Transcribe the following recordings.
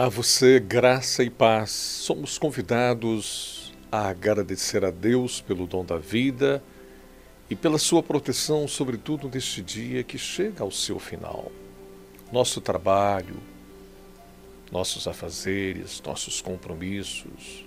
A você, graça e paz. Somos convidados a agradecer a Deus pelo dom da vida e pela sua proteção, sobretudo neste dia que chega ao seu final. Nosso trabalho, nossos afazeres, nossos compromissos.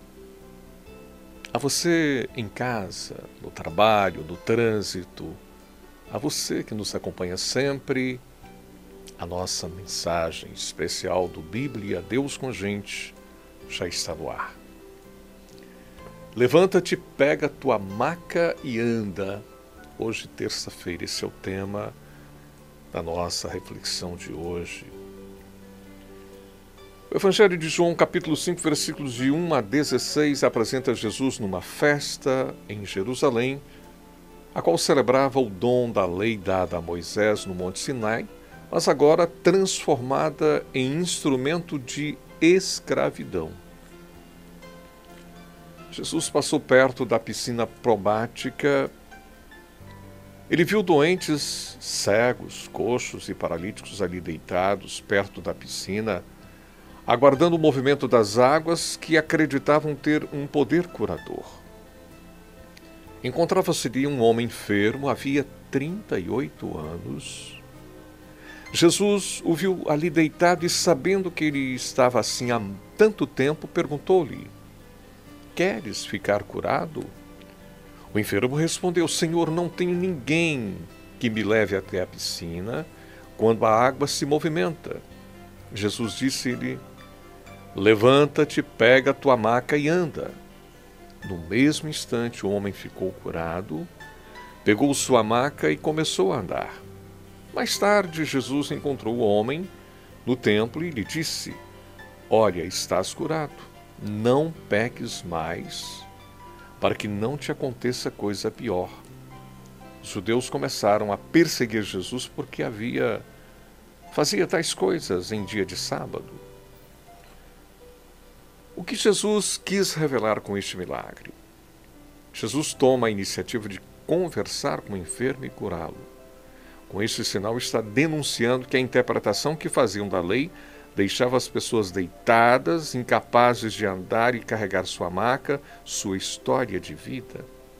A você em casa, no trabalho, no trânsito, a você que nos acompanha sempre, a nossa mensagem especial do Bíblia Deus com Gente já está no ar. Levanta-te, pega tua maca e anda. Hoje, terça-feira, esse é o tema da nossa reflexão de hoje. O Evangelho de João, capítulo 5, versículos de 1 a 16, apresenta Jesus numa festa em Jerusalém, a qual celebrava o dom da lei dada a Moisés no Monte Sinai, mas agora transformada em instrumento de escravidão. Jesus passou perto da piscina probática. Ele viu doentes, cegos, coxos e paralíticos ali deitados perto da piscina, aguardando o movimento das águas que acreditavam ter um poder curador. Encontrava-se ali um homem enfermo, havia 38 anos. Jesus o viu ali deitado e, sabendo que ele estava assim há tanto tempo, perguntou-lhe: "Queres ficar curado?" O enfermo respondeu: "Senhor, não tenho ninguém que me leve até a piscina quando a água se movimenta." Jesus disse-lhe: "Levanta-te, pega a tua maca e anda." No mesmo instante, o homem ficou curado, pegou sua maca e começou a andar. Mais tarde, Jesus encontrou o homem no templo e lhe disse: "Olha, estás curado. Não peques mais, para que não te aconteça coisa pior." Os judeus começaram a perseguir Jesus porque fazia tais coisas em dia de sábado. O que Jesus quis revelar com este milagre? Jesus toma a iniciativa de conversar com o enfermo e curá-lo. Com este sinal, está denunciando que a interpretação que faziam da lei deixava as pessoas deitadas, incapazes de andar e carregar sua maca, sua história de vida.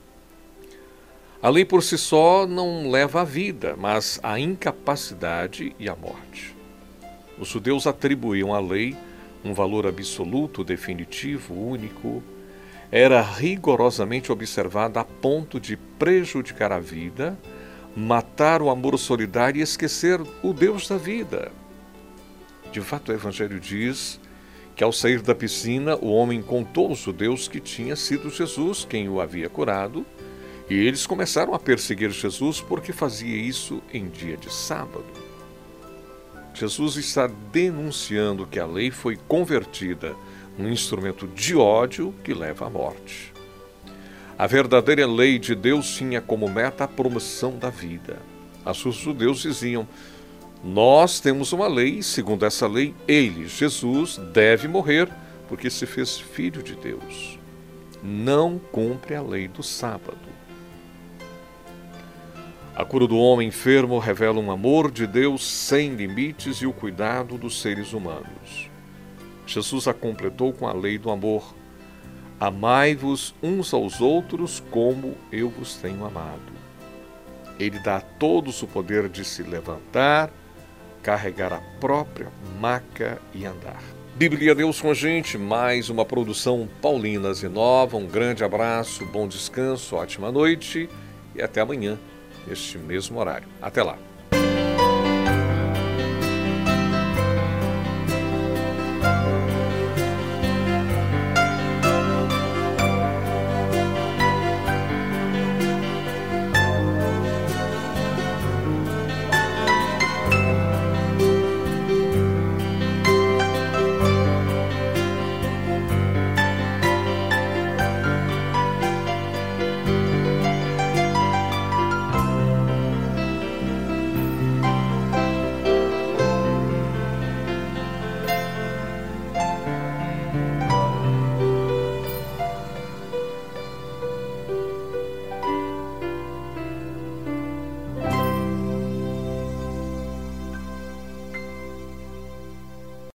A lei por si só não leva à vida, mas à incapacidade e à morte. Os judeus atribuíam à lei um valor absoluto, definitivo, único. Era rigorosamente observada a ponto de prejudicar a vida, matar o amor solidário e esquecer o Deus da vida. De fato, o Evangelho diz que, ao sair da piscina, o homem contou aos judeus que tinha sido Jesus quem o havia curado, e eles começaram a perseguir Jesus porque fazia isso em dia de sábado. Jesus está denunciando que a lei foi convertida num instrumento de ódio que leva à morte. A verdadeira lei de Deus tinha como meta a promoção da vida. Os judeus diziam: "Nós temos uma lei, e segundo essa lei, ele, Jesus, deve morrer porque se fez filho de Deus. Não cumpre a lei do sábado." A cura do homem enfermo revela um amor de Deus sem limites e o cuidado dos seres humanos. Jesus a completou com a lei do amor: "Amai-vos uns aos outros como eu vos tenho amado." Ele dá a todos o poder de se levantar, carregar a própria maca e andar. Bíblia Deus com a Gente, mais uma produção Paulinas e Nova. Um grande abraço, bom descanso, ótima noite e até amanhã, neste mesmo horário. Até lá.